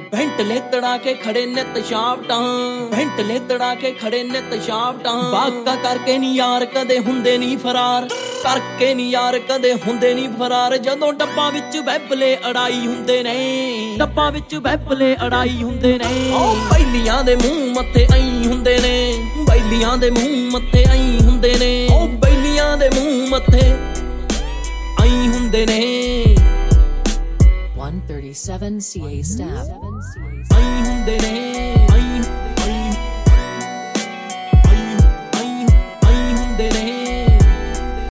Bentley ਤੜਾ ਕੇ ਖੜੇ ਨਿਤ ਸ਼ਾਫਟਾਂ, Bentley ਤੜਾ ਕੇ ਖੜੇ ਨਿਤ ਸ਼ਾਫਟਾਂ। ਵਾਕਾ ਕਰਕੇ ਨੀ ਯਾਰ ਕਦੇ ਹੁੰਦੇ ਨੀ ਫਰਾਰ, ਕਰਕੇ ਨੀ ਯਾਰ ਕਦੇ ਹੁੰਦੇ ਨੀ ਫਰਾਰ। ਜਦੋਂ ਡੱਬਾਂ ਵਿੱਚ ਵੈਬਲੇ ਅੜਾਈ ਹੁੰਦੇ ਨੇ, ਡੱਬਾਂ ਵਿੱਚ ਵੈਬਲੇ ਅੜਾਈ ਹੁੰਦੇ ਨੇ। ਉਹ ਬੈਲੀਆਂ ਦੇ ਮੂੰਹ ਮੱਥੇ ਐਂ ਹੁੰਦੇ ਨੇ, ਬੈਲੀਆਂ ਦੇ ਮੂੰਹ ਮੱਥੇ ਐਂ ਹੁੰਦੇ ਨੇ। ਉਹ ਬੈਲੀਆਂ ਦੇ ਮੂੰਹ ਮੱਥੇ ਐਂ ਹੁੰਦੇ ਨੇ। 137 CA staff ਐਂ ਹੁੰਦੇ ਨੇ, ਐਂ